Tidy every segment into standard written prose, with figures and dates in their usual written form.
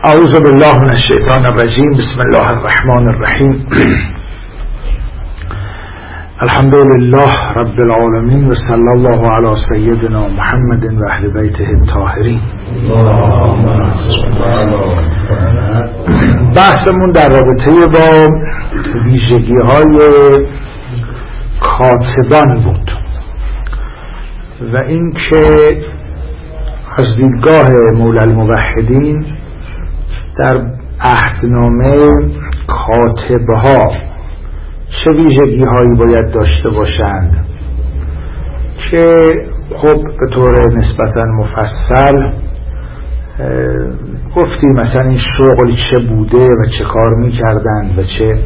اعوذ بالله من الشیطان الرجیم. بسم الله الرحمن الرحیم. الحمد لله رب العالمین و صلی الله علی سیدنا محمد و اهل بیته الطاهرین. بحثمون در رابطه با ویژگی های کاتبان بود و این که از دیدگاه مولا الموحدین در عهدنامه کاتبها چه ویژگی هایی باید داشته باشند که خب به طور نسبتا مفصل گفتیم مثلا این شغل چه بوده و چه کار میکردند و چه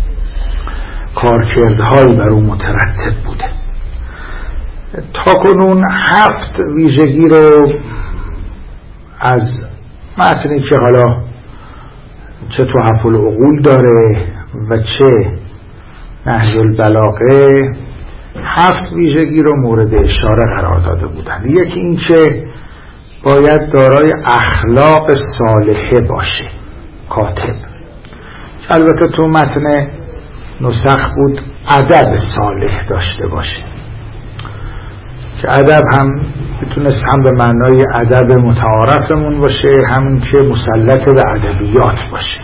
کارکردهایی بر اون مترتب بوده. تا کنون 7 ویژگی رو از متنی که حالا چه تحف العقول داره و چه نهج البلاغه 7 ویژگی رو مورد اشاره قرار داده بودند. یکی این که باید دارای اخلاق صالحه باشه کاتب، البته تو متن نسخ بود ادب صالح داشته باشه که ادب هم میتونست هم به معنای ادب متعارفمون باشه همین که مسلط به ادبیات باشه.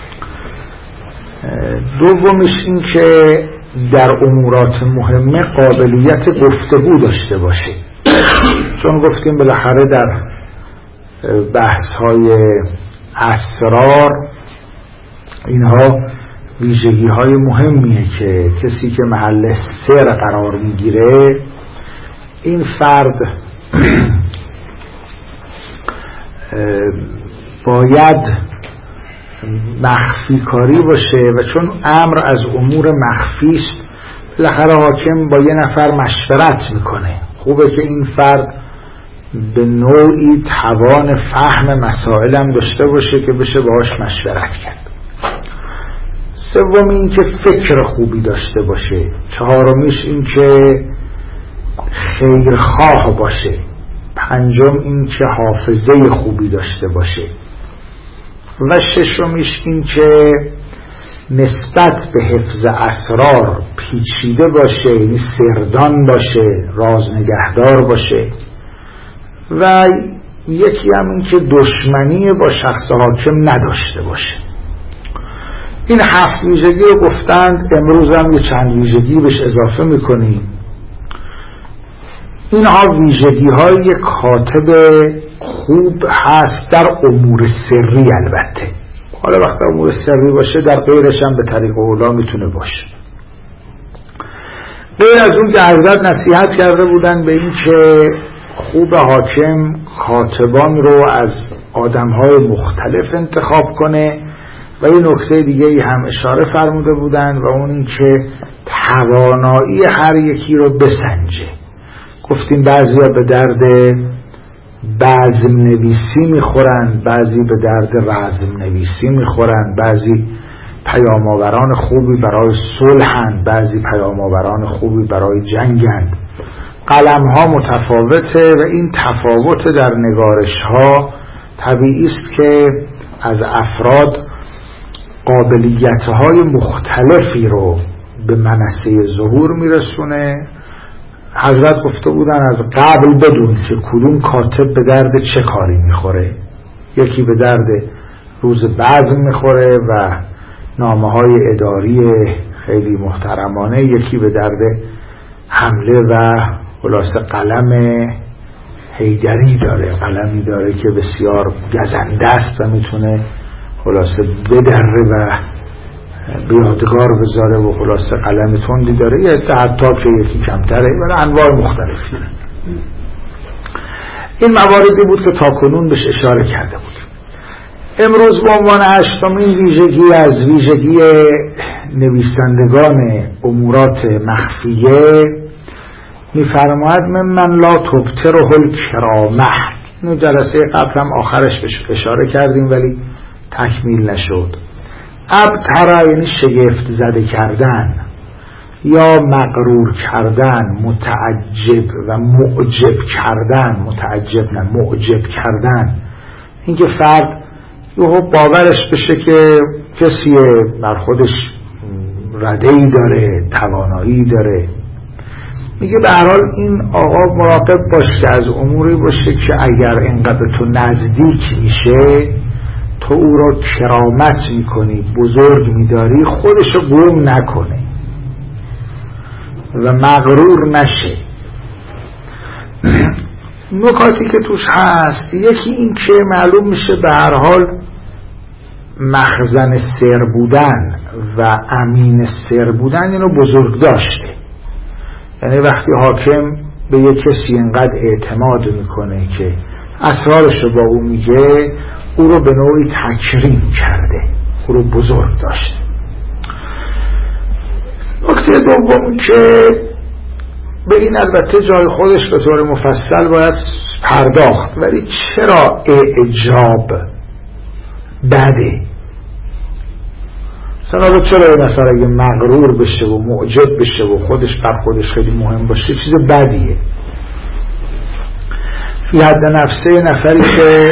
دومیش این که در امورات مهمه قابلیت گفتگو داشته باشه، چون گفتیم بالاخره در بحث های اسرار اینها ویژگی های مهمیه که کسی که محل سر قرار میگیره این فرد باید مخفی کاری باشه و چون امر از امور مخفی است بالاخره حاکم با یه نفر مشورت میکنه. خوبه که این فرد به نوعی توان فهم مسائل هم داشته باشه که بشه باهاش مشورت کرد. سوم این که فکر خوبی داشته باشه. چهارمیش این که خیرخواه باشه. پنجم این که حافظه خوبی داشته باشه و ششمیش این که نسبت به حفظ اسرار پیچیده باشه، یعنی سردان باشه، راز نگهدار باشه و یکی هم این که دشمنی با شخص حاکم نداشته باشه. این 7 ویژگی رو گفتند. امروز هم یه چند ویژگی بهش اضافه میکنیم. اینها ویژگی های کاتب خوب هست در امور سری. البته حالا وقت امور سری باشه در غیرش هم به طریق اولا میتونه باشه. غیر از اون که حضرت نصیحت کرده بودن به این که خوب حاکم کاتبان رو از آدمهای مختلف انتخاب کنه و یه نکته دیگه ای هم اشاره فرموده بودن و اون این که توانایی هر یکی رو بسنجه. گفتیم بعضی ها به درد بزم نویسی میخورن، بعضی به درد رزم نویسی میخورن، بعضی پیام‌آوران خوبی برای صلحن، بعضی پیام‌آوران خوبی برای جنگن. قلم ها متفاوته و این تفاوت در نگارش ها طبیعی است که از افراد قابلیت های مختلفی رو به منصه ظهور میرسونه. حضرت گفته بودن از قبل بدون که کدوم کاتب به درد چه کاری میخوره. یکی به درد روز بزم میخوره و نامه های اداری خیلی محترمانه، یکی به درد حمله و خلاصه قلم حیدری داره، قلمی داره که بسیار گزنده است و میتونه خلاصه بدره و به یادگار بذاره و خلاصه قلم تندی داره، یا حتی که یکی کمتره و انواع مختلفی. این مواردی بود که تاکنون بهش اشاره کرده بود. امروز به عنوان 8مین ویژگی از ویژگی نویسندگان امورات مخفیه میفرماید من لا تبتره الکرامه. اینو جلسه قبل هم آخرش بهش اشاره کردیم ولی تکمیل نشد. ابتر یعنی شگفت زده کردن یا مغرور کردن، متعجب و معجب کردن. متعجب نه، معجب کردن. اینکه فرد یهو باورش بشه که کسیه بر خودش رده‌ای داره، توانایی داره. میگه به هر حال این آقا مراقب باش که از اموری باشه که اگر اینقدر تو نزدیک میشه تو او را کرامت میکنی، بزرگ میداری، خودشو گم نکنه و مغرور نشه. نکاتی که توش هست، یکی این که معلوم میشه به هر حال مخزن سر بودن و امین سر بودن اینو بزرگ داشته. یعنی وقتی حاکم به یک کسی اینقدر اعتماد میکنه که اسرارشو با او میگه، او رو به نوعی تکریم کرده، او رو بزرگ داشته. نکته دوم که به این البته جای خودش به طور مفصل باید پرداخت، ولی چرا اعجاب بده؟ مثلا چرا یه نفر اگه مغرور بشه و معجب بشه و خودش بر خودش خیلی مهم باشه چیز بدیه؟ فی حد نفسه نفری که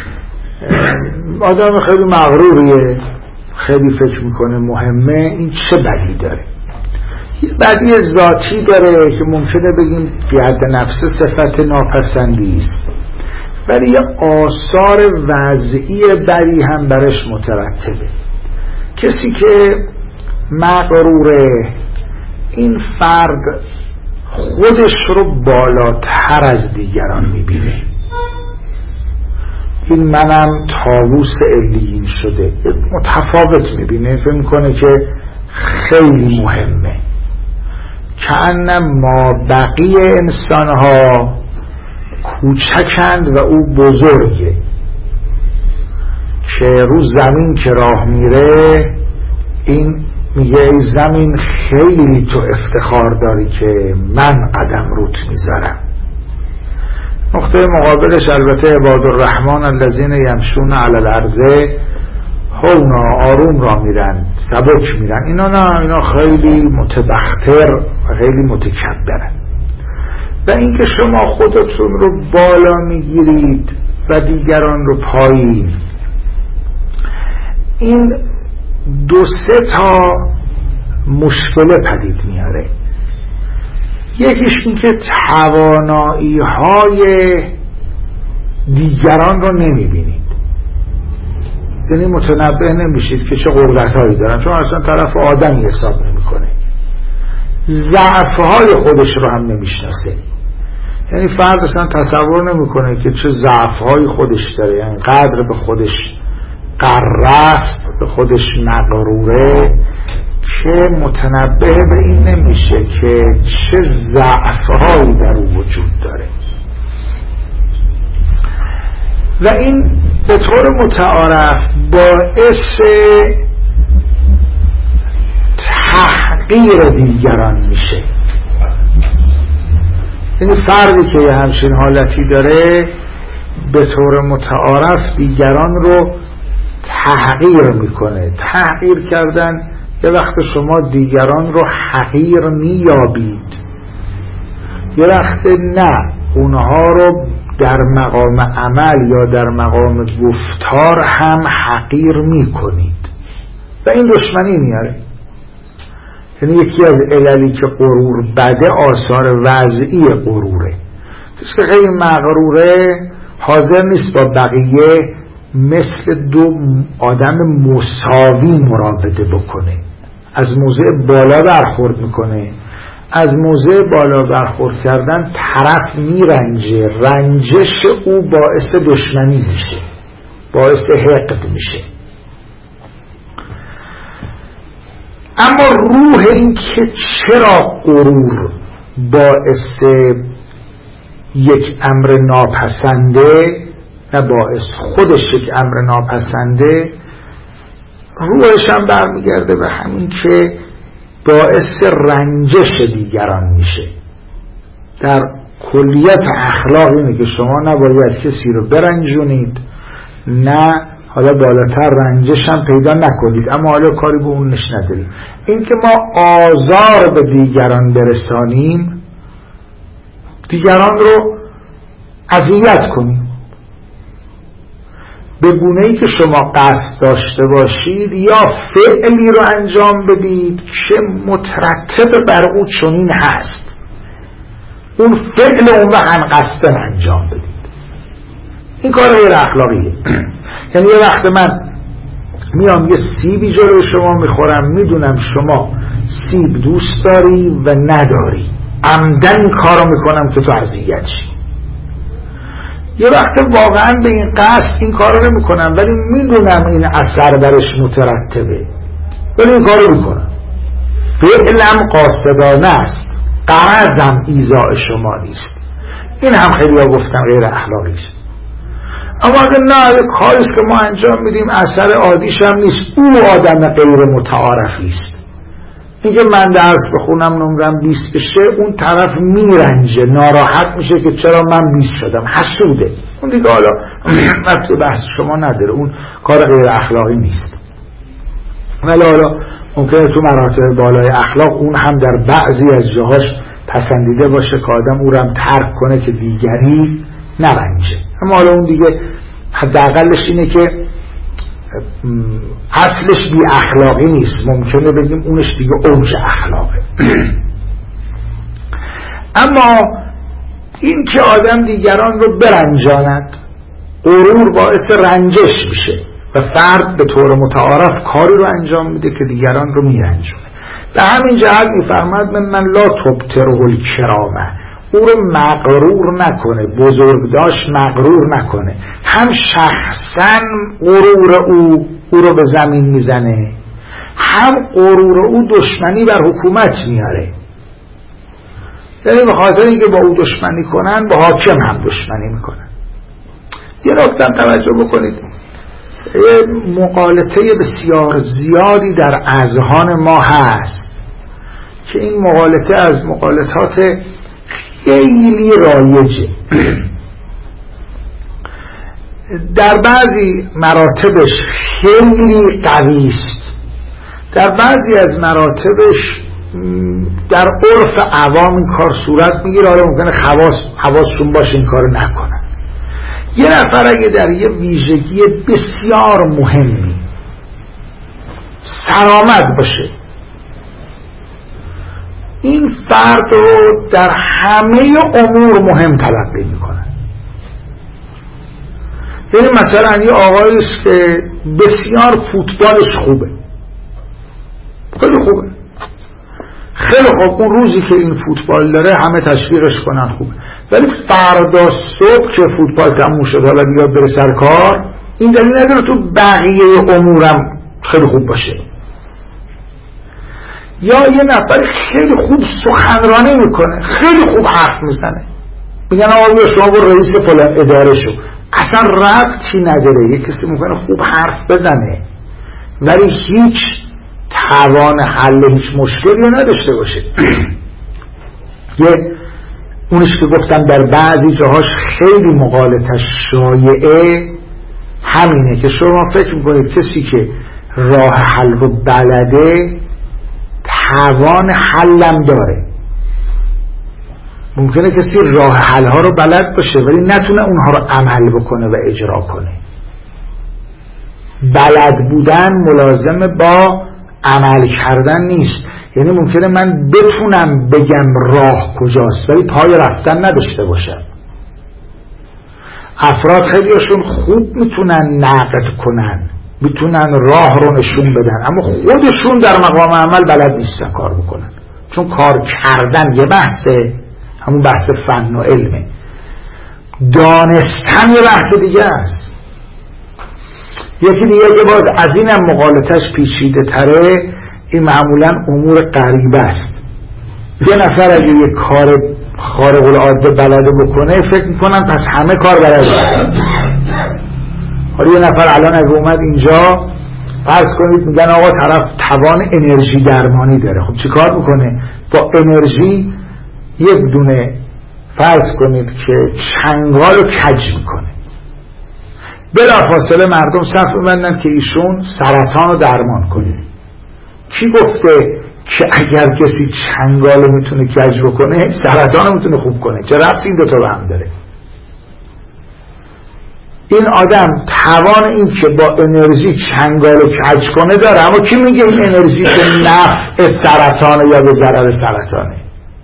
آدم خیلی مغروریه، خیلی فکر میکنه مهمه، این چه بدی داره؟ یه بدی ذاتی داره که ممکنه بگیم فی حد نفسه صفت ناپسندی است، ولی یه آثار وضعی بدی هم برش مترتبه. کسی که مغروره، این فرد خودش رو بالاتر از دیگران میبینه. این منم طاووس علیین شده، متفاوت میبینه، فکر میکنه که خیلی مهمه، کأن ما بقیه انسانها کوچکند و او بزرگه، که رو زمین که راه میره این میگه ای زمین خیلی تو افتخار داری که من قدم روت میذارم. نقطه مقابلش البته عباد الرحمن الذین یمشون علی الارض هونا، آروم را میرن، سبک میرن. اینا نه، اینا خیلی متبختر و خیلی متکبرن. و اینکه شما خودتون رو بالا میگیرید و دیگران رو پایین، این دو سه تا مشکل پدید میاره. یکیش این که توانایی های دیگران رو نمیبینید، یعنی متنبه نمیشید که چه قدرت هایی دارن، چون اصلا طرف آدمی حساب نمیکنه. ضعف های خودش رو هم نمیشناسه، یعنی فرد اصلا تصور نمیکنه که چه ضعف های خودش داره، یعنی قدر به خودش قرست، به خودش مغروره، که متنبه به این نمیشه که چه ضعف‌هایی در او وجود داره. و این به طور متعارف باعث تحقیر دیگران میشه. یعنی فردی که یه همچین حالتی داره به طور متعارف دیگران رو تحقیر میکنه. تحقیر کردن، یه وقت شما دیگران رو حقیر میابید، یه وقت نه، اونها رو در مقام عمل یا در مقام گفتار هم حقیر میکنید و این دشمنی میاره. یعنی یکی از عللی که غرور بده آثار وضعی غروره. کسی که خیلی مغروره حاضر نیست با بقیه مثل دو آدم مساوی مراوده بکنه، از موضع بالا برخورد میکنه. از موضع بالا برخورد کردن طرف میرنجه، رنجش او باعث دشمنی میشه، باعث حقد میشه. اما روح این که چرا غرور باعث یک امر ناپسنده، نه باعث خودش یک امر ناپسنده، روحش هم برمیگرده به همین که باعث رنجش دیگران میشه. در کلیت اخلاق اینه که شما نباید کسی رو برنجونید، نه حالا بالاتر رنجش هم پیدا نکنید، اما حالا کاری به اون نش نداریم. این که ما آزار به دیگران برسانیم، دیگران رو اذیت کنیم، به گونه‌ای که شما قصد داشته باشید یا فعلی رو انجام بدید که مترتب بر او چنین هست، اون فعل اون وقت قصداً انجام بدید. این کار غیر اخلاقیه. یعنی یه وقت من میام یه سیبی جلوی شما میخورم، میدونم شما سیب دوست داری و نداری، عمدن این کارو میکنم که تو اذیت شی. یه وقت واقعا به این قصد این کارو نمیکنم ولی میدونم این اثر برش مترتبه ولی این کارو میکنم، فعلم قاصدانه است، غرضم ایذاء شما نیست. این هم خیلی ها گفتن غیر اخلاقی است. اما اگه نه، یک کاریست که ما انجام میدیم اثر عادیش هم نیست، او آدم غیر متعارفی است. اینکه من درس بخونم نمرم 20 بشه، اون طرف میرنجه، ناراحت میشه که چرا من 20 شدم، حسوده. اون دیگه حالا وقتی بحث شما نداره، اون کار غیر اخلاقی نیست. ولی حالا ممکنه تو مراتب بالای اخلاق اون هم در بعضی از جاهاش پسندیده باشه که آدم او رو هم ترک کنه که دیگری نرنجه. اما حالا اون دیگه حداقلش اینه که اصلش بی اخلاقی نیست، ممکنه بگیم اونش دیگه اوج اخلاقه. اما این که آدم دیگران رو برنجاند، غرور باعث رنجش میشه و فرد به طور متعارف کاری رو انجام میده که دیگران رو میرنجونه. به همین جهت میفرماد من لا تبطره الکرامه، او رو مغرور نکنه، بزرگداشت مغرور نکنه. هم شخصا غرور او رو به زمین میزنه، هم غرور او دشمنی بر حکومت میاره. یعنی به خاطر اینکه با او دشمنی کنن با حاکم هم دشمنی میکنن. یه نکته توجه بکنید، مغالطه بسیار زیادی در اذهان ما هست که این مغالطه از مغالطات خیلی رایجه. در بعضی مراتبش خیلی قوی است، در بعضی از مراتبش در عرف عوام این کار صورت میگیره، حالا ممکنه حواسشون باشه این کارو نکنن. یه نفر اگه در یه ویژگی بسیار مهمی سرآمد باشه، این فرد رو در همه امور مهم تلقی میکنه. یعنی مثلا یه آقایی است که بسیار فوتبالش خوبه، خیلی خوبه، خیلی خوب، اون روزی که این فوتبال داره همه تشویقش کنن خوبه، ولی فردا صبح که فوتبال تموم شد حالا بیاد بره سر کار، این دلیل نداره تو بقیه امورم خیلی خوب باشه. یا یه نفر خیلی خوب سخنرانی میکنه، خیلی خوب حرف میزنه، میگن آقا شما با رئیس فلان اداره شو، اصلا ربطی نداره. یک کسی ممکنه خوب حرف بزنه ولی هیچ توان حل هیچ مشکلی رو نداشته باشه. یه اونش که گفتم در بعضی جاهاش خیلی مغالطه شایعه همینه که شما فکر میکنید کسی که راه حل رو بلده توان حلم داره. ممکنه کسی راه حل ها رو بلد باشه ولی نتونه اونها رو عمل بکنه و اجرا کنه. بلد بودن ملازم با عمل کردن نیست. یعنی ممکنه من بتونم بگم راه کجاست ولی پای رفتن نداشته باشم. افراد خیلیشون خوب میتونن نقد کنن، میتونن راه رو نشون بدن، اما خودشون در مقام عمل بلد نیستن کار بکنن. چون کار کردن یه بحثه، همون بحث فن و علمه، دانستن یه بحث دیگه است. یکی دیگه که باز از اینم مغالطش پیچیده تره، این معمولا امور غریبه است. یه نفر اگه یه کار خارق العاده بلده بکنه فکر میکنن پس همه کار بلده. حالا یه نفر الان اگه اومد اینجا فرض کنید میگن آقا طرف توان انرژی درمانی داره، خب چی کار میکنه؟ با انرژی یک دونه فرض کنید که چنگال رو کج میکنه، بلافاصله مردم صف میبندن که ایشون سرطان رو درمان کنه. کی گفته که اگر کسی چنگال رو میتونه کج بکنه سرطان رو میتونه خوب کنه؟ چه ربطی این دوتا به هم داره؟ این آدم توان این که با انرژی چنگال و کج کنه داره، اما کی میگه این انرژی به نفع سرطانه یا به ضرر سرطانه؟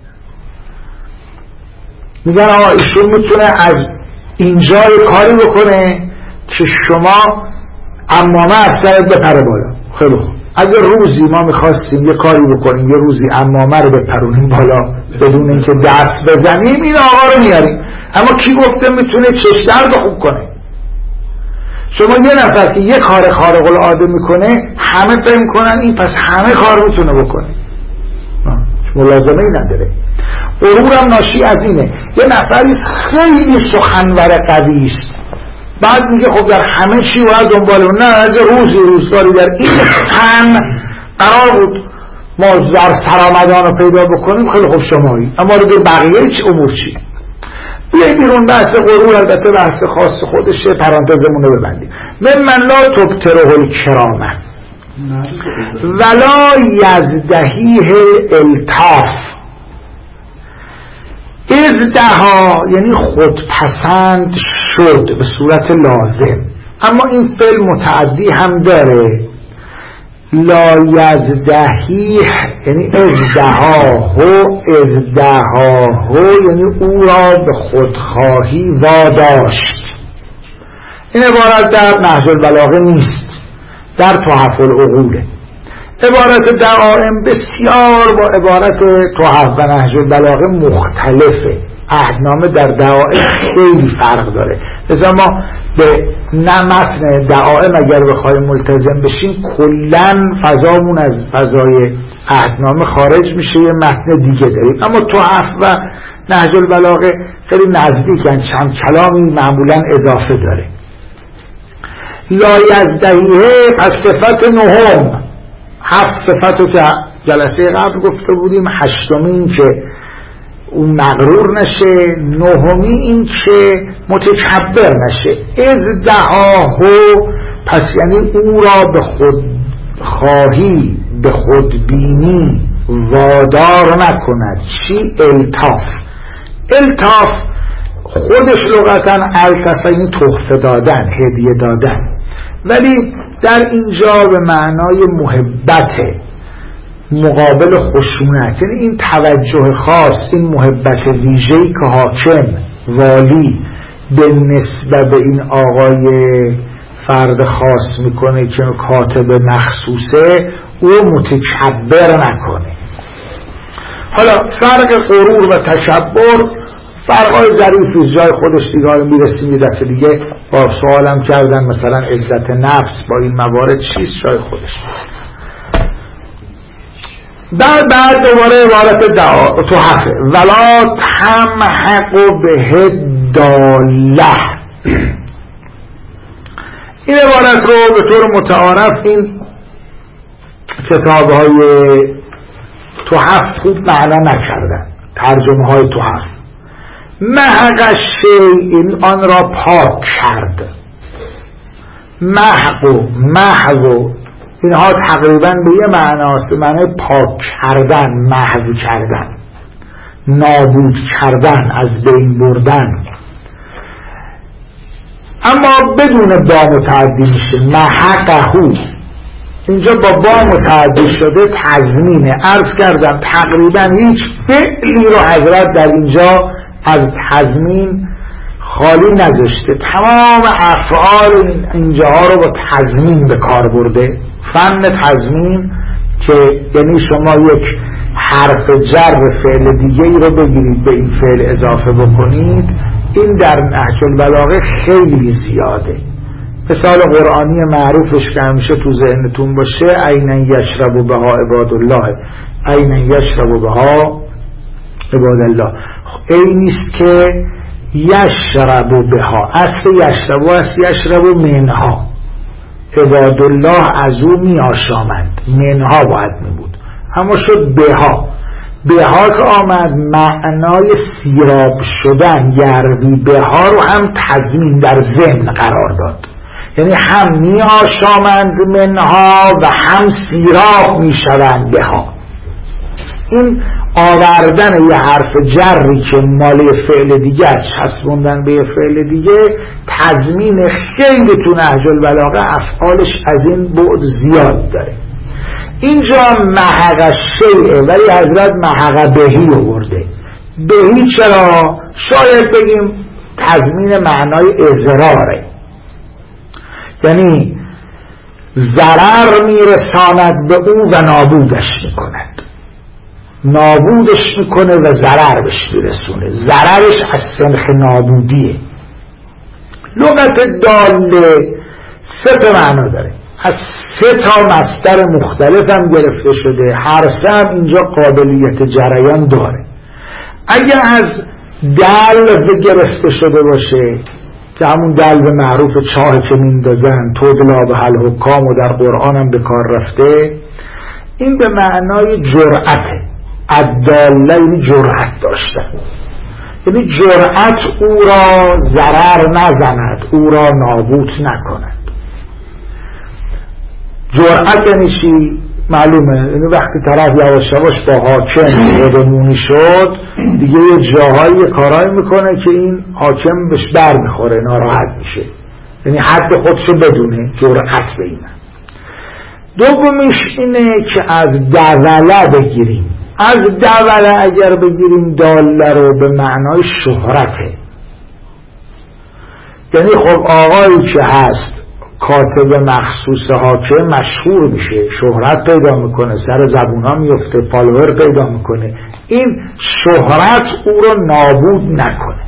میگن آقا ایشون میتونه از اینجا کاری بکنه که شما عمامه از سرت بپره بالا. خیلی خوب، اگر روزی ما میخواستیم یه کاری بکنیم، یه روزی عمامه رو بپرونیم بالا بدون اینکه دست بزنیم، این آقا رو میاریم. اما کی گفته میتونه چشم درد خوب کنه؟ شما یه نفر که یه کار خارق العاده میکنه همه فهم کنن این پس همه کار میتونه بکنه، ملازمه ای نداره. غرورم ناشی از اینه، یه نفری خیلی سخنور قوی است، بعد میگه خب در همه چی باید دنبال اون. نه، اگه روزگاری در این فن قرار بود ما سرآمدان رو پیدا بکنیم، خیلی خوب شمایی، اما رو بقیه چی امور چی؟ بیایی بیرون. بحث غرور البته بحث خاص خودشه، پرانتزمون رو ببندیم. من لا تبتره الکرامه ولا یزدهیه التاف. ازدها یعنی خودپسند شد به صورت لازم، اما این فعل متعدی هم داره. لا یزدهیه یعنی ازدهاهو یعنی او را به خودخواهی واداشت. این عبارت در نهج البلاغه نیست، در تحف العقوله. عبارت دعائم بسیار با عبارت تحف و نهج البلاغه مختلفه. عهدنامه در دعائم خیلی فرق داره، لذا ما به متن دعائم اگر بخوایم ملتزم بشیم کلن فضامون از فضای عهدنامه خارج میشه، یه متن دیگه داریم. اما تحف و نهج البلاغه خیلی نزدیکن، چند کلامی معمولا اضافه داره. لا یزدهیه پس صفت نهم، 7 صفت رو که جلسه قبل گفته بودیم، 8می این که اون مغرور نشه، 9می این که متکبر نشه. ازدهاهو پس یعنی او را به خود خواهی، به خودبینی وادار نکند. چی؟ التاف. التاف خودش لغتاً التف این تحفه دادن، هدیه دادن، ولی در اینجا به معنای محبت مقابل خشونت، یعنی این توجه خاص، این محبت ویژه‌ای که حاکم والی به نسبت به این آقای فرد خاص میکنه که کاتب مخصوصه، او متکبر نکنه. حالا فرق غرور و تکبر فرقای ظریفی جای خودش دیگه میرسیم، یه دفعه دیگه با سوالم کردن مثلا عزت نفس با این موارد چیست، جای خودش. بعد دوباره عبارت تحفه ولا تمحق به داله. این عبارت رو به طور متعارف این کتاب‌های تحف خوب معنا نکردن، ترجمه های تحف. محق شیء آن را پاک کرد. محو اینها تقریبا به یه معناست، معنی پاک کردن، محو کردن، نابود کردن، از بین بردن، اما بدون با متعدی میشه. محقهو اینجا با متعدی شده، تضمینه. عرض کردم تقریبا هیچ فعلی رو حضرت در اینجا از تضمین خالی نذاشته، تمام افعال اینجاها رو با تضمین به کار برده. فن تضمین که یعنی شما یک حرف جر فعل دیگه ای رو بگیرید به این فعل اضافه بکنید، این در نهج البلاغه خیلی زیاده. مثال قرآنی معروفش که همیشه تو ذهنتون باشه، عینا یشرب بها عباد الله، عینا یشرب بها عباد الله. این نیست که یشرب بها، اصل یشرب و اصل یشرب منها، عباد الله از او می آشامند، منها باید می بود، اما شد بها. بها که آمد معنای سیراب شدن، یروی بها رو هم تضمین در ضمن قرار داد، یعنی هم می آشامند منها و هم سیراب می شوند بها. این آوردن یه حرف جری که مال فعل دیگه است چسبوندن به یه فعل دیگه تضمین خیلی تو نهج البلاغه افعالش از این بعد زیاد داره. اینجا محق شیء ولی حضرت محق بهی آورده. بهی چرا؟ شاید بگیم تضمین معنای اضراره، یعنی ضرر میرساند به او و نابودش میکند، نابودش میکنه و ضرر بهش میرسونه. ضررش از سنخ نابودیه. لغت داله 3 معنا داره، از 3 مصدر مختلف هم گرفته شده، هر 3 هم اینجا قابلیت جریان داره. اگر از دلو گرفته شده باشه که همون دلو معروف چاه که میندازن تودلا به حل حکام و در قرآن هم به کار رفته، این به معنای جرأته. الداله یعنی جرأت داشتن، یعنی جرأت او را ضرر نزند، او را نابود نکند. جرأت یعنی چی؟ معلومه، یعنی وقتی طرف یواش یواش با حاکم خودمونی شد دیگه یه جاهایی کارایی میکنه که این حاکم بهش بر میخوره، ناراحت میشه، یعنی حد خودشو بدونه، جرأت به اینه. دومیش اینه که از دوله بگیریم. از دوله اگر بگیریم داله رو به معنای شهرته، یعنی خب آقایی که هست کاتب مخصوص حاکم مشهور میشه، شهرت پیدا میکنه، سر زبون ها میفته، فالوور پیدا میکنه. این شهرت او رو نابود نکنه.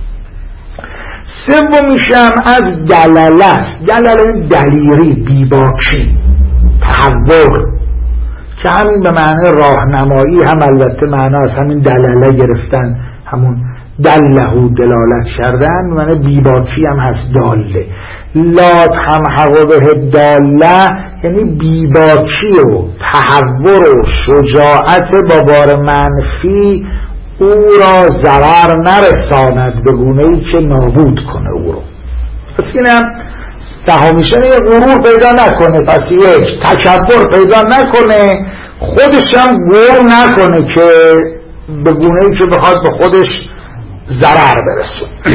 سومیشم از دلاله است. دلاله دلیری، بیباکی، تحور، که همین به معنی راهنمایی هم البته معنا از همین دلاله گرفتن، همون دلهو دلالت کردن، معنی بیباکی هم هست داله. لا تمحق به داله یعنی بیباکی و تحور و شجاعت با بار منفی او را ضرر نرساند به گونه‌ای که نابود کنه او رو. پس اینم تهامیشن یه غرور پیدا نکنه، پس یک تکبر پیدا نکنه، خودش هم گور نکنه که به گونه‌ای که بخواد به خودش ضرر برسون.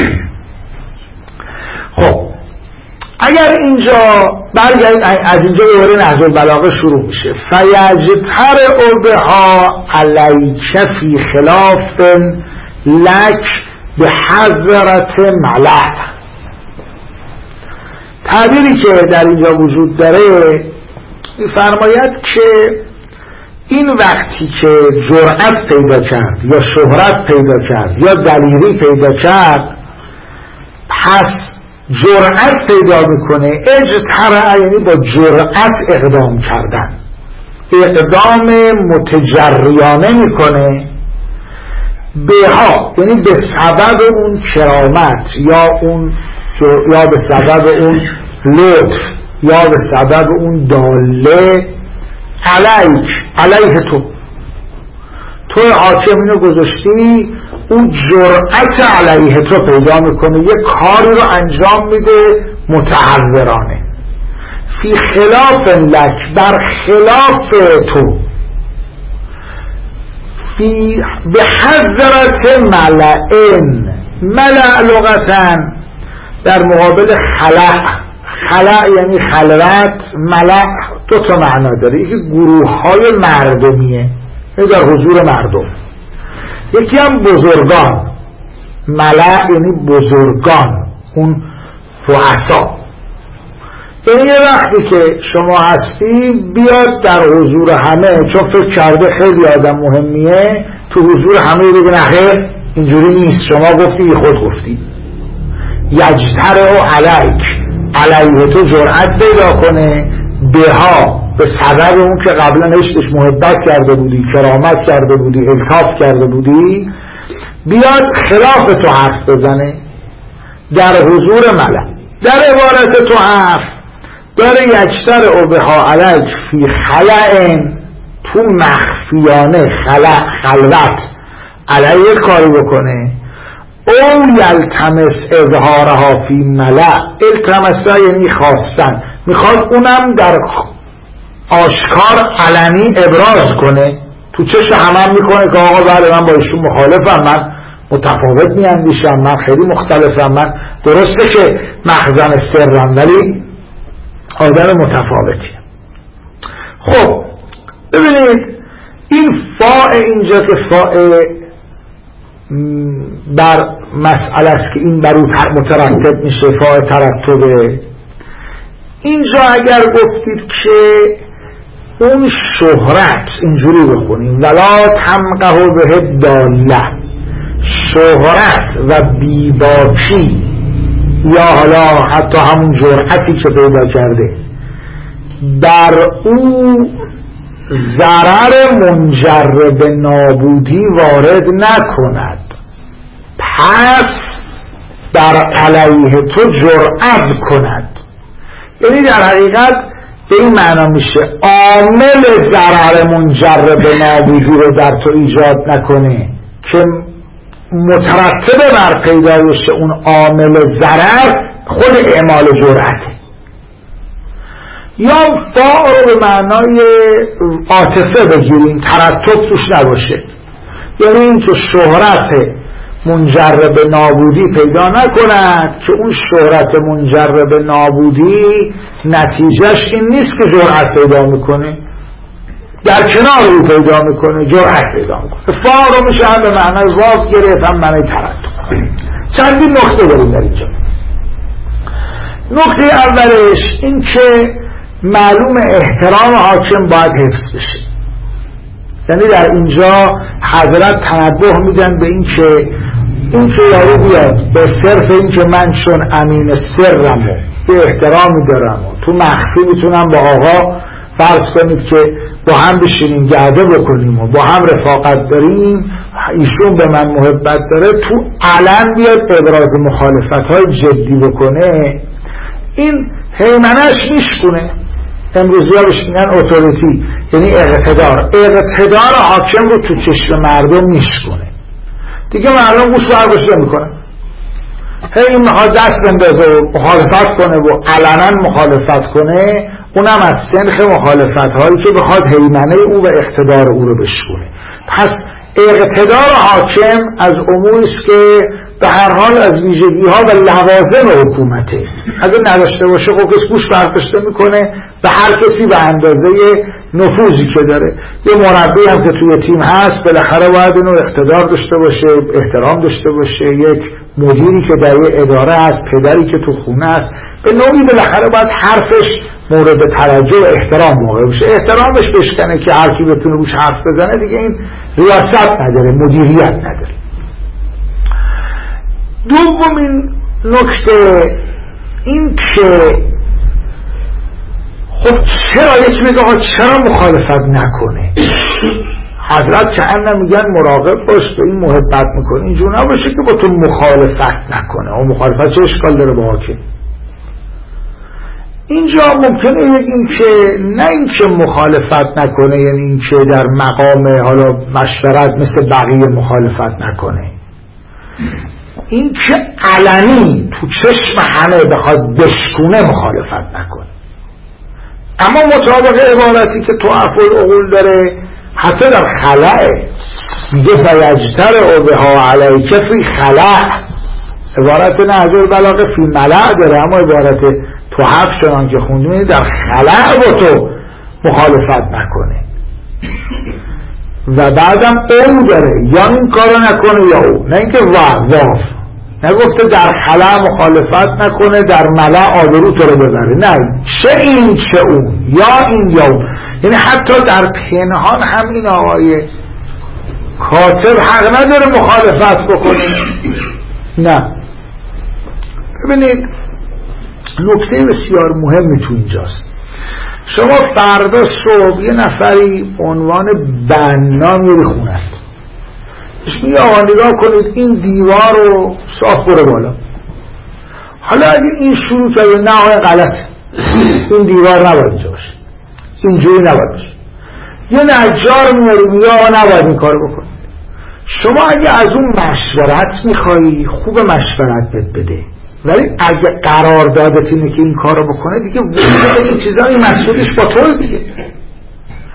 خب اگر اینجا برگردیم از اینجا دوباره نهج البلاغه شروع میشه. فیجترع بها علیک فی خلاف لک به حضرت ملع. تعبیری که در اینجا وجود داره می‌فرماید که این وقتی که جرأت پیدا کرد یا شهرت پیدا کرد یا دلیری پیدا کرد، پس جرأت پیدا میکنه. اجترع یعنی با جرأت اقدام کردن، اقدام متجریانه میکنه. بها یعنی به سبب اون کرامت یا به سبب اون لطف یا به سبب اون داله علیه تو حاکم اینو گذاشتی، اون جرأت علیه تو پیدا میکنه، یه کاری رو انجام میده متحورانه. فی خلاف لک بر خلاف تو، به حضرت ملعن. ملع لغتاً در مقابل خلع یعنی خلوت، ملع 2 معنا داره. یکی گروه های مردمیه، یعنی در حضور مردم. یکی هم بزرگان، ملع یعنی بزرگان، اون رؤسا. یعنی یه وقتی که شما هستی بیاد در حضور همه، چون فکر کرده خیلی آدم مهمیه، تو حضور همه بگه نه اینجوری نیست، شما گفتی خود گفتی. یجترع علیه تو جرأت پیدا کنه، بها به سبب اون که قبلا عشقش محبت کرده بودی، کرامت کرده بودی، الطاف کرده بودی، بیاد خلاف تو حرف بزنه در حضور ملع. در عبارت تو حرف داره یجترع بها علیک فی خلعن، تو مخفیانه خلوت علیه کاری بکنه. او یلتمس اظهارها فی ملع. التمس یعنی خواستن، میخواد اونم در آشکار علنی ابراز کنه تو چشم همه میکنه که آقا بله من با ایشون مخالفم، من متفاوت میاندیشم، من خیلی مختلفم، من درسته که مخزن سرم ولی آدم متفاوتیه. خب ببینید این فاء اینجا که فاء بر مسئله است که این بر او مترتب میشه، فاء ترتبه. اینجا اگر گفتید که اون شهرت، اینجوری بخونیم ولا تمقه به داله، شهرت و بیباکی یا حالا حتی همون جرأتی که پیدا کرده بر او ضرر منجر به نابودی وارد نکند، پس بر علیه تو جرأت کند. یعنی در حقیقت به این معنا میشه عامل ضرر منجر به نابودی رو در تو ایجاد نکنه که مترتب بر پیدایش اون عامل ضرر خود اعمال جرأته. یا فاء رو به معنای عاطفه بگیریم، ترتب توش نباشه، یعنی این که شهرت منجر به نابودی پیدا نکند که اون شهرت منجر به نابودی نتیجهش این نیست که جرأت پیدا میکنه، در کنار او پیدا میکنه، جرأت پیدا میکنه. فاء رو میشه هم به معنای واو گرفت هم معنای ترتب. چندین نکته داریم در اینجا. نکته اولش این که معلوم احترام حاکم باید حفظ بشه. یعنی در اینجا حضرت تنبه میدن به این که یارو بیاد به صرف این که من چون امین سرم و یه احترامی دارم و تو مخفی میتونم با آقا فرض کنید که با هم بشینیم گرده بکنیم و با هم رفاقت داریم، ایشون به من محبت داره، تو علن بیاد ابراز مخالفت های جدی بکنه، این هیمنش میشکنه. امروزی ها بهش میگن اتوریتی، یعنی اقتدار حاکم رو تو چشم مردم میشکنه. دیگه مردم گوش برداشت نمیکنه. این میخواد دست بندازه و مخالفت کنه و علنا مخالفت کنه، اونم از سنخ مخالفت هایی که بخواد هیمنه او و اقتدار او رو بشکنه. پس اقتدار حاکم از اموری است که به هر حال از ویژگی ها و لوازم حکومته. اگه نداشته باشه خب کس گوش برداشت میکنه به هر کسی به اندازه نفوذی که داره. یه مربی هم که توی تیم هست بالاخره باید اینو اقتدار داشته باشه، احترام داشته باشه. یک مدیری که در یه اداره هست، پدری که تو خونه هست، به نوعی بالاخره باید حرفش مورد توجه و احترام واقع بشه. احترامش بشکنه که هر کی بتونه روش حرف بزنه، دیگه این ریاست نداره، مدیریت نداره. دومین نکته این که خب چرا یکی بگه آقا چرا مخالفت نکنه؟ حضرت که ان میگن مراقب باش، به این محبت میکنه، اینجور نباشه که با تو مخالفت نکنه. و مخالفت چه اشکال داره با حاکم؟ اینجا ممکنه بگیم که نه این که مخالفت نکنه یعنی این که در مقام حالا مشورت مثل بقیه مخالفت نکنه، این که علنی تو چشم همه بخواد بشکونه مخالفت نکنه. اما مطابق عبارتی که تو افعال عقول داره حتی در خلأ میگه فیجتر او بها علیک فی خلأ، عبارت نهج البلاغه فی ملأ داره، اما عبارت تو حرف چنان که خوندیم در خلأ با تو مخالفت نکنه. و بعدم او داره، یا این کارو نکنه یا او، نه اینکه واف نگفته در خلأ مخالفت نکنه در ملأ آبرو تو رو ببره، نه چه این چه اون، یا این یا اون. یعنی حتی در پنهان هم این آقای کاتب حق نداره مخالفت بکنه. نه ببینید نکته بسیار مهمی تو اینجاست. شما فردا صبح یه نفری عنوان بنا میری خونت، میگه آقا نگاه کنید این دیوار رو صاف برو بالا. حالا اگه این شروع کرده نه آقای غلطه، این دیوار نباید اینجا باشه، اینجوری نباید باشه، یه نجار میاری میگه آقا نباید این کارو بکن. شما اگه از اون مشورت میخوایی خوب مشورت بده، ولی اگه قراردادت اینه که این کارو بکنه دیگه وجود این چیزا این مسئولیش با تو دیگه.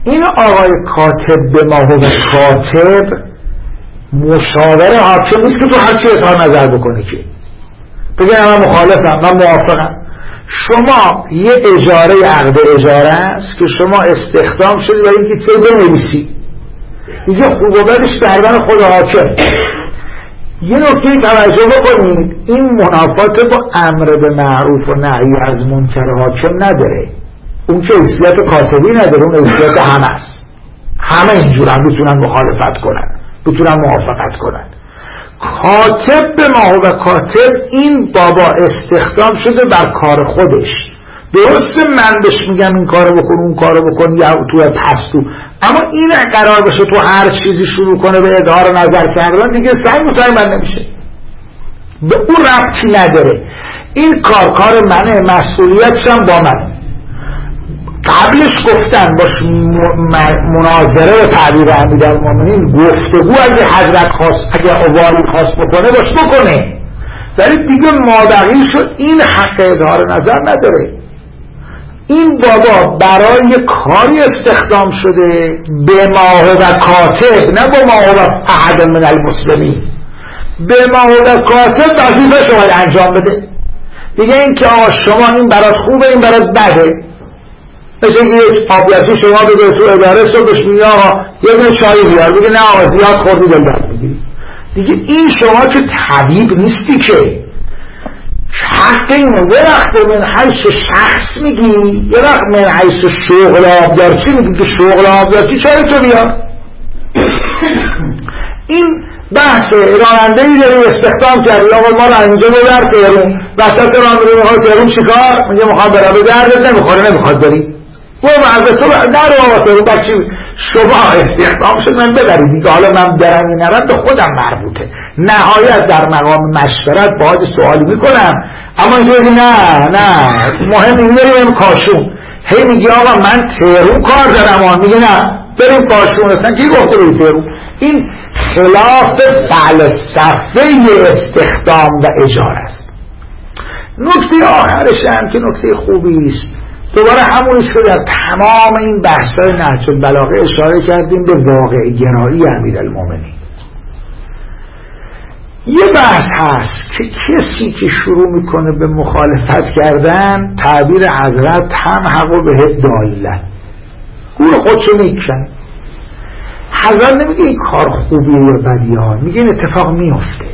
این آقای کاتب به ما و کاتب مشاور حاکم نیست که تو هر چی اظهار نظر بکنی که بگه من مخالفم من موافقم. شما یه اجاره عقد اجاره است که شما استخدام شدی برای اینکه چه بنویسی دیگه خوب و بدش گردن خود حاکم. یه نکته توجه بکنید این منافات با امر به معروف و نهی از منکر حاکم نداره. اون که حیثیت کاتبی نداره، اون حیثیت همه است. همه اینجورن بتونن مخالفت کنن بتونن موافقت کنن. کاتب به ما و کاتب این بابا استخدام شده بر کار خودش. درسته من بهش میگم این کارو بکن اون کارو بکن یا تو پستو، اما این قرار بشه تو هر چیزی شروع کنه به اظهار نظر کردن دیگه سعی من نمیشه، به اون ربطی نداره. این کار منه، مسئولیتش هم با من. قبلش گفتن باش مناظره و تعبیر امیرالمومنین گفتگو اگه حضرت خواست اگه والی خواست بکنه باش بکنه، ولی دیگه مابقی شد این حق اظهار نظر نداره. این بابا برای کاری استخدام شده به ما و کاتب، نه به ما و احد من المسلمین، به ما و کاتب وظیفه شما انجام بده دیگه. این که آقا شما این برات خوبه این برات بده، مثل که یک آبیاتی شما بده تو اداره صبحش میگه آقا یه دونه چای بیار، بگه نه آقا زیاد خوردی دلدر میگیری دیگه. این شما که طبیب نیستی که حق اینه. یه وقت من حیث شخص میگی، یه وقت من حیث شغل آبدارچی میگی که شغل آبدارچی چای تو بیار. این بحث رانندهی داری استخدام کردی آقا ما رو اینجا ببر تهرون، وسط راه میری میخواد تهرون چیکار؟ میگه میخوام برم، به دردت نمیخوره نمیخواد بری و مرد تو نرو آقا تهرون بچی شما استخدام شد من ببری دیگه. حالا من برم این نرم به خودم مربوطه، نهایت در مقام مشورت باید سوالی میکنم، اما اینجا بگی نه مهم این بریم کاشون، هی میگی آقا من تهرون کار دارم، میگه نه بریم کاشون. اصلا کی گفته بری تهرون؟ این خلاف فلسفه استخدام و اجاره است. نکته آخرش هم که نکته خوبی است، دوباره همونیست که در تمام این بحث‌های نهج البلاغه اشاره کردیم، به واقع گرایی امیرالمومنین. یه بحث هست که کسی که شروع میکنه به مخالفت کردن، تعبیر حضرت هم حقو به داله، گور خودشو میکشن. حضرت نمیگه این کار خوبیه یا بدیه ها، میگه این اتفاق میفته.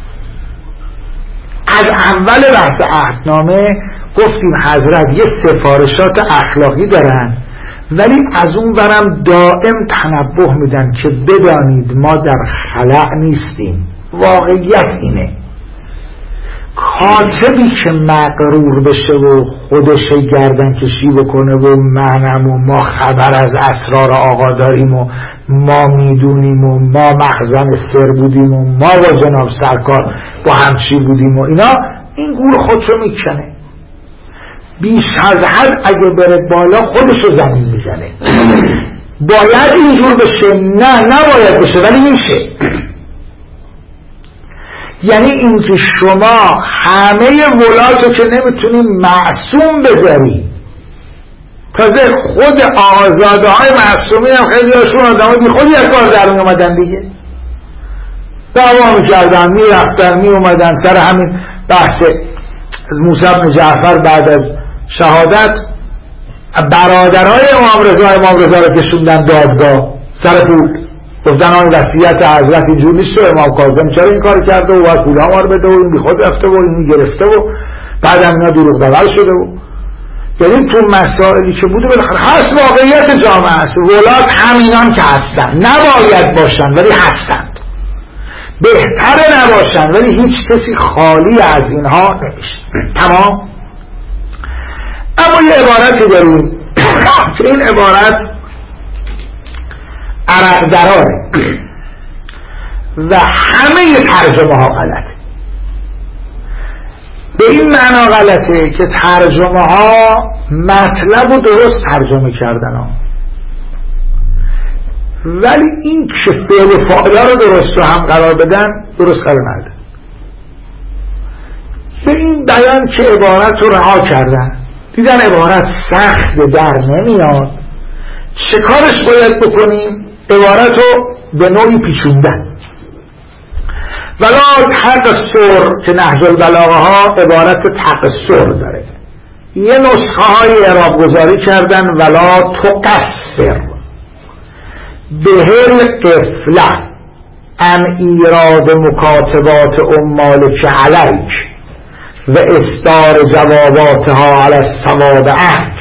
از اول بحث عهدنامه گفتیم حضرت یه سفارشات اخلاقی دارن، ولی از اون برم دائم تنبه میدن که بدانید ما در خلأ نیستیم. واقعیت اینه، کاتبی که مغرور بشه و خودش گردن کشی بکنه و منم و ما خبر از اسرار آقا داریم و ما میدونیم و ما مخزن سر بودیم و ما با جناب سرکار با همچی بودیم و اینا، این گور خودشو میکنه. بیش از حد اگه بره بالا خودشو زمین میزنه. باید اینجور بشه؟ نه نباید بشه، ولی میشه. یعنی اینکه شما همه ولاتو که نمیتونی معصوم بذاری، تازه خود آزاده های معصومین هم خیلی هاشون آدم بی خودی از کار در می اومدن دیگه، دعوا میکردن میرفتن می اومدن. سر همین بحث موسی بن جعفر بعد از شهادت برادرای امام رضا رو کشوندن دادگاه سر پول، گفتن آن وصیت حضرت اینجور نیست و امام کاظم چرا این کار کرده و باید پول ها ما رو بده و این بی خود رفته و این گرفته و بعد هم اینا دروغ دول شده و یعنی تو مسائلی که بوده بالاخره هست. واقعیت جامعه هست، ولات همینان که هستن، نباید باشن ولی هستند، بهتره نباشن ولی هیچ کسی خالی از اینها نمیشه. تمام. اما یه عبارتی داریم که این عبارت عرق دراره و همه ترجمه ها غلطه. به این معنا غلطه که ترجمه ها مطلب رو درست ترجمه کردن ها، ولی این که فعل و فاعل رو درست رو هم قرار بدن درست قرار ندن. به این بیان که عبارت رو رها کردن، دیدن عبارت سخت در نمیاد، چه کارش باید بکنیم؟ عبارت رو به نوعی پیچوندن. ولا تقصر که نهج البلاغه ها عبارت تقصر داره، یه نسخه های اعراب گذاری کردن ولا تقصر بهل قفله ان ایراد مکاتبات امالک علیک و اصدار جواباتها علی الصواب عنک.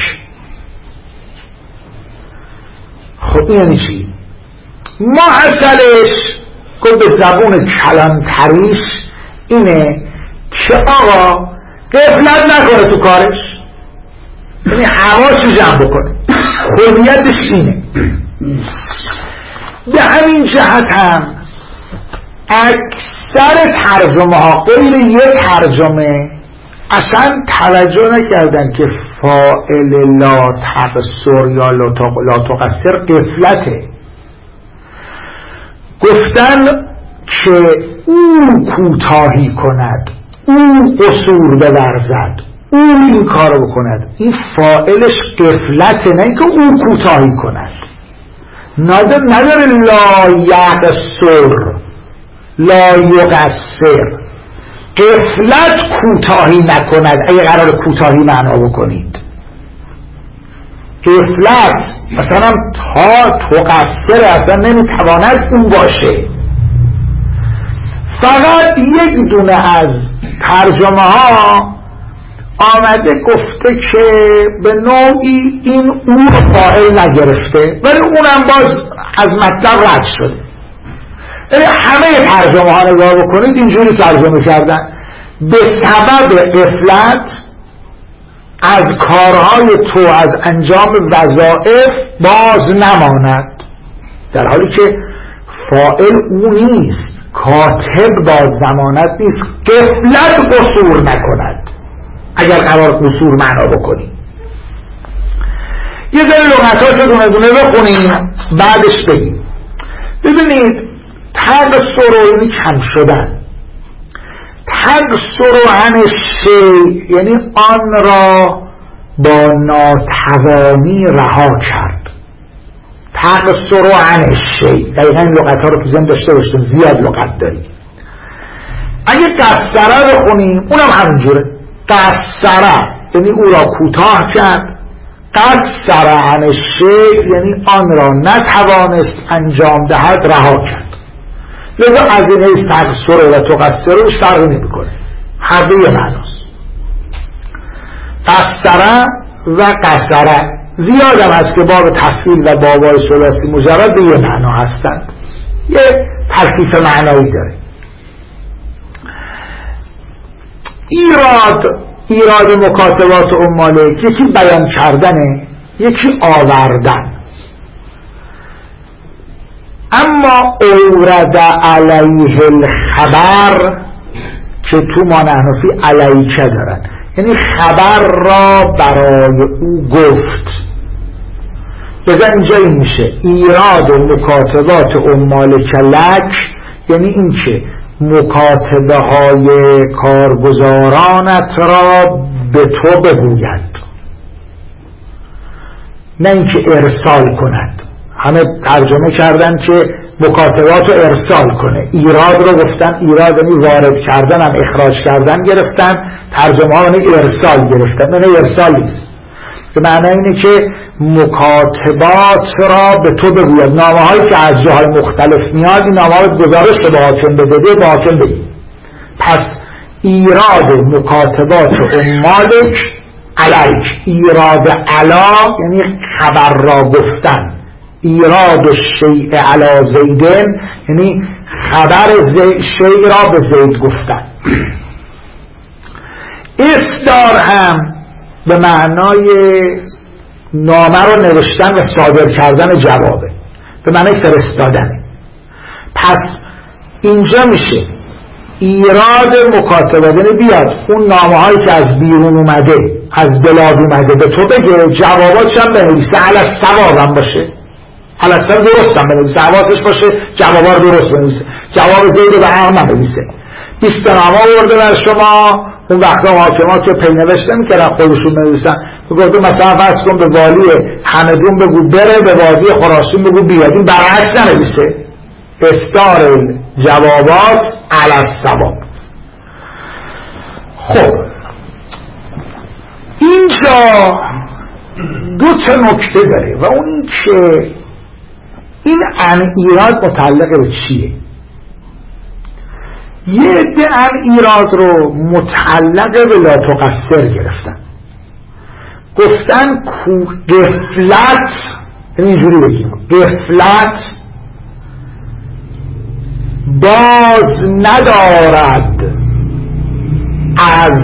خب این یعنی چی؟ ما اصلش که به زبون کلانتریش اینه که آقا غفلت نکنه تو کارش، یعنی حواسو جمع بکنه، کلیتش اینه. به همین جهت هم اکثر ترجمه ها غیر یه ترجمه اصلا توجه نکردن که فاعل لا تقصر یا لا تقصر غفلته، گفتن که او کوتاهی کند، او قصور بورزد، او این کارو بکند. این فاعلش غفلته، نه اینکه او کوتاهی کند. نداره لا یقصر لا یقصر، غفلت کوتاهی نکند. اگه قرار کوتاهی معنا بکنید غفلت مثلا تا تقصر اصلا نمیتواند اون باشه. فقط یک دونه از ترجمه ها آمده گفته که به نوعی این اون فاعل نگرفته، ولی اونم باز از مطلب رد شده. یعنی همه ترجمه ها نگاه بکنید اینجوری ترجمه کردن به سبب غفلت از کارهای تو از انجام وظایف باز نماند، در حالی که فاعل او نیست، کاتب باز نماند نیست. غفلت قصور نکند اگر قرار قصور معنا بکنیم. یه ذره لغتاشو دونه دونه بخونیم بعدش بگیم. ببینید تقصر رو یعنی کم شدن، تقصر عن الشیء یعنی آن را با ناتوانی رها کرد. تقصر عن الشیء دقیقا این لغت ها رو تو ذهن داشته باشیم، زیاد لغت داریم. اگه قصره بخونیم اونم همینجوره، قصره یعنی او را کوتاه کرد، قصر عن الشیء یعنی آن را نتوانست انجام دهد رها کرد. لذا از این حیث تقصر و تقصر روش فرقی نمی کنه، هر دو یه معناست. قصره و قصره زیاد هم هست که باب تفعیل و بابای ثلاثی مجرد به یه معنا هستند، یه ترکیب معنایی داره. ایراد مکاتبات امالک یکی بیان کردنه، یکی آوردن. اما اورد علیه الخبر که تو ما نحنفی علیکه دارن، یعنی خبر را برای او گفت. بذار اینجا این میشه ایراد مکاتبات امالک لک، یعنی این که مکاتبه های کارگزارانت را به تو بگوید، نه اینکه ارسال کند. همه ترجمه کردن که مکاتبات رو ارسال کنه، ایراد رو گفتن ایراد یعنی وارد کردن هم اخراج کردن گرفتن، ترجمه ها ارسال گرفتن. نه ارسال نیست، به معنی اینه که مکاتبات را به تو بگوید. نامه هایی که از جاهای مختلف میاد این نامه ها گزارش رو به حاکم بده، به حاکم بده. پس ایراد مکاتبات امالک علیک، ایراد علا یعنی خبر را گفتن، ایراد الشیء علی زیدن یعنی خبر شیء را به زید گفتن. اصدار هم به معنای نامه رو نوشتن و صادر کردن جوابه، به معنای فرستادنه. پس اینجا میشه ایراد مکاتبه، یعنی بیاد اون نامه هایی که از بیرون اومده، از بلاد اومده به تو بگه، جواباتش هم بنویسه، علی الصواب هم باشه، علی الصواب درست هم بنویسه، حواسش باشه جوابا رو درست بنویسه، جواب زید رو به هم بنویسه. 20 نامه آورده بر شما، اون وقتا حاکمات که پی نوشته میکردن خودشون بنویسن، میگفتن مثلا فرض کن به والی همدون بگو بره، به وادی خراسون بگو بیاد. این برعکس ننویسه، استار جوابات علی الصواب. خب اینجا دو تا نکته داره و اون این که این ان ایراد متعلق به چیه؟ یه عده ان ایراد رو متعلق به لا تقصر گرفتن، گفتن غفلت، اینجوری بگیم غفلت باز ندارد از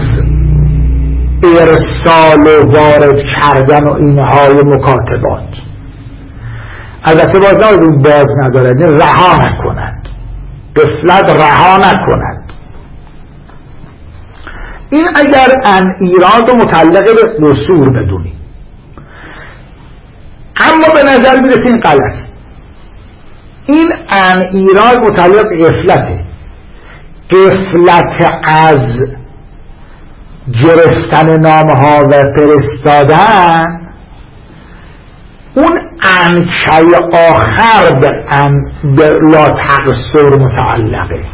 ارسال و وارد کردن و اینهای مکاتبات. البته باز ندارد، رها نکند، غفلت رها نکند. این اگر ان ایراد و متعلق به قصور بدونی، اما به نظر میرسه این غلط. این ان ایراد متعلق به غفلته، غفلت از گرفتن نامه ها و فرستادن، اون انکه آخر به لا تقصر متعلقه.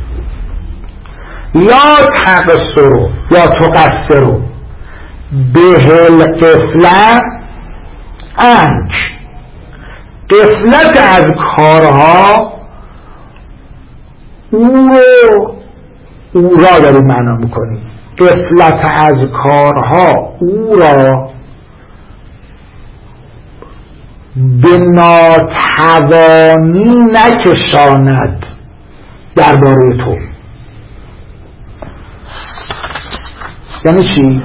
لا تقصر یا تقصر به الغفله، انک غفلت از کارها او را داریم معنا میکنیم. غفلت از کارها او را به ناتوانی نکشاند درباره تو. یعنی چی؟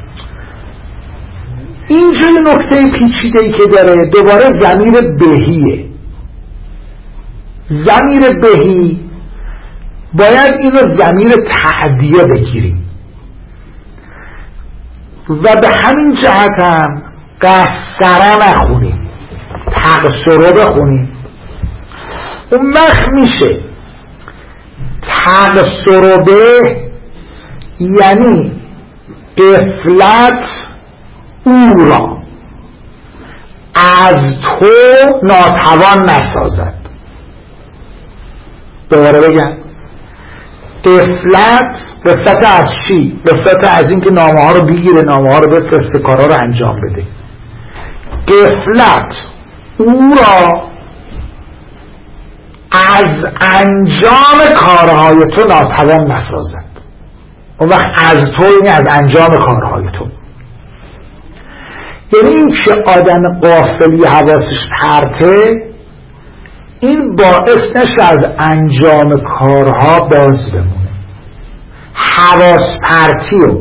اینجای نکته پیچیده‌ای که داره دوباره ضمیر بهیه. ضمیر بهی باید اینو ضمیر تعدیه بگیریم و به همین جهت هم قصره نخونیم، تقصره بخونیم. اون وقت میشه تقصره به، یعنی غفلت او را از تو ناتوان نسازد. دوباره بگم، غفلت از چی؟ غفلت از اینکه نامه ها رو بگیره، نامه ها رو بفرسته، کارها رو انجام بده. غفلت او را از انجام کارهای تو ناتوان نسازد. اون وقت از تو یعنی از انجام کارهای تو، یعنی این که آدم غافلی حواسش پرته، این باعث نشه از انجام کارها باز بمونه. حواس پرتی و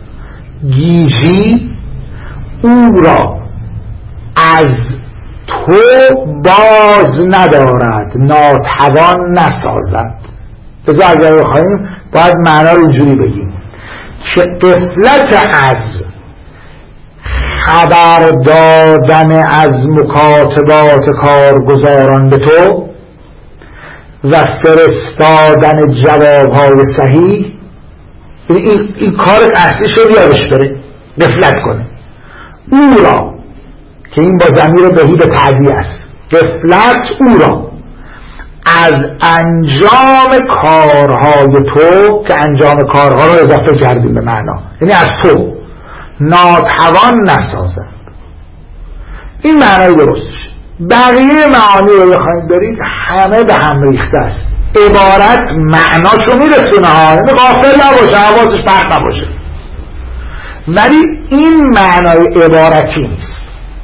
گیجی او را از تو باز ندارد، ناتوان نسازد. بذار اگر بخواهیم باید معنا رو اینجوری بگیم که غفلت از خبر دادن از مکاتبات کارگزاران به تو و فرستادن جوابهای صحیح، این کار اصلی شد یادش بره، غفلت کنه. او را که این با ضمیر بهی به تعدیه است، غفلت او را از انجام کارهای تو، که انجام کارها رو اضافه کردیم به معنا، یعنی از تو ناتوان نسازد. این معنای درستش. بقیه معانی رو بخواید برید همه به هم ریخته است. عبارت معناشو میرسونه ها، یعنی غافل نباشه، حواسش پرت نباشه، ولی این معنای عبارتی نیست.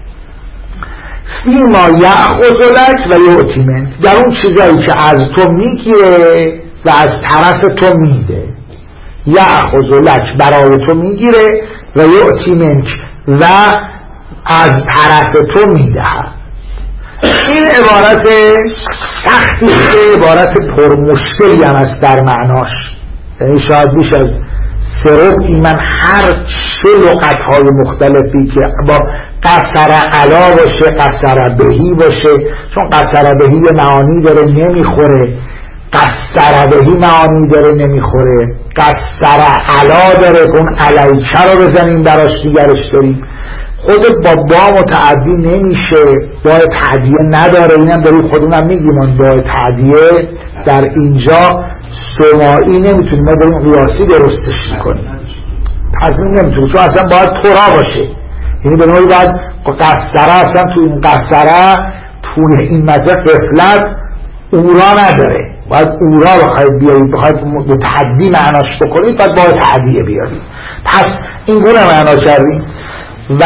فیما یأخذ لک و یعطی منک، در اون چیزایی که از تو میگیره و از طرف تو میده. یأخذ لک برای تو میگیره و یعطی منک و از طرف تو میدهد. این عبارت سختی که عبارت پرمشکلی هم است در معناش، یعنی شاید بیش از سرقی من هر چه لغت‌های مختلفی که با قصر علا باشه، قصر بهی باشه، چون قصر بهی معانی داره نمیخوره، قصر بهی معانی داره نمیخوره، قصر علا داره، کن علیکه رو بزنیم براش دیگرش داریم. خود با متعدی نمیشه، با تعدیه نداره. اینم داریم خودمونم میگیم با تعدیه در اینجا سماعی نمیتونیم ما بریم قیاسی درستش کنیم، تصمیم نمیتونیم، چون اصلا باید تورا باشه. یعنی به نوعی باید قصره، اصلا تو این قصره تو این مزه قفلت اورا نداره، باید اورا بخواید بیارید، بخواید به تعدی معناش بکنید باید با تعدیه بیارید. پس این گونه معنا کردیم. و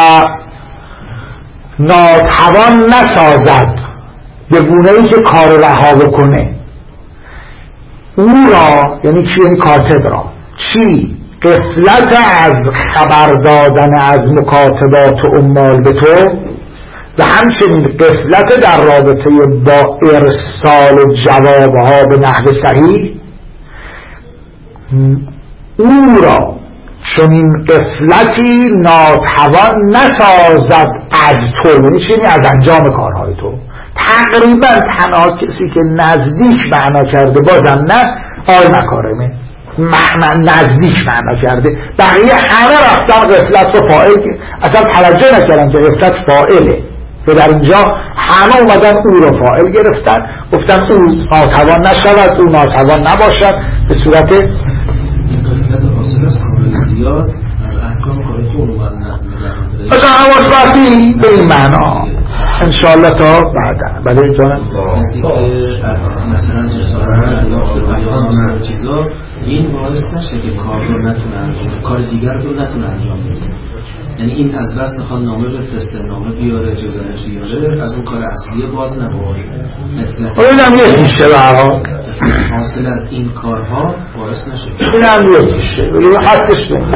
ناتوان نسازد به گونه‌ای که کار رها بکنه. او را یعنی چی؟ یعنی کاتب را. چی؟ غفلت از خبر دادن از مکاتبات عمال به تو و همچنین غفلت در رابطه با ارسال جوابها به نحو صحیح. او را چنین غفلتی ناتوان نسازد از تو، یعنی چی؟ از انجام کارهای تو. تقریبا تنها کسی که نزدیک معنا کرده بازم نه آی مکارمه، نزدیک معنا کرده، بقیه همه رفتن غفلت رو فاعل، اصلا توجه نکردن که غفلت فاعله، و در اینجا همه اومدن او رو فاعل گرفتن، گفتن او ناتوان نشود، او ناتوان نباشد، به صورت غفلت حاصل از کار زیاد از احکام کاری که عنوان نمی‌دونم از حواساتی به این معنا انشاءالله تا بعدا. بله جانم مثلا رسالت یافت بیان چیزا این باعث نشه که کار رو نتونه انجام، کار دیگر رو نتونه انجام بده. یعنی این از بس نخواد نامه بفرسته، نامه بیاره، جزایش بیاره، از اون کار اصلی باز نباره. اینم یکیشه به هر حال حاصل از این کارها باعث نشه. اینم یکیشه هستش به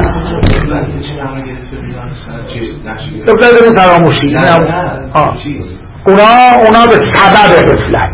غفلت فراموشی. اونا به سبب غفلت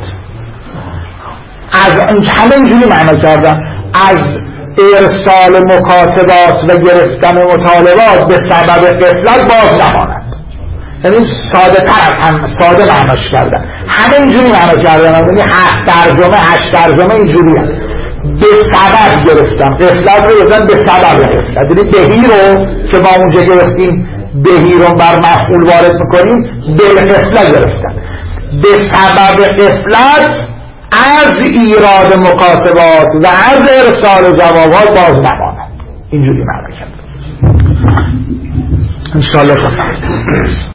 از همه اینجوری معنا کردن، از ارسال مکاتبات و گرفتن مطالبات به سبب غفلت باز نماند. یعنی ساده تر از هم ساده معناش کردن، همه اینجوری معنا کردن. یعنی 8 ترجمه اینجوری هست، به سبب گرفتن غفلت رو گرفتن، به سبب غفلت. یعنی بهی رو که با اونجا گرفتیم بهی رو بر مفعول وارد میکنیم، به غفلت گرفتن، به سبب غفلت از ایراد مکاتبات و از ارسال جوابات باز نماند. اینجوری معنی کرد. انشاءالله تفهم.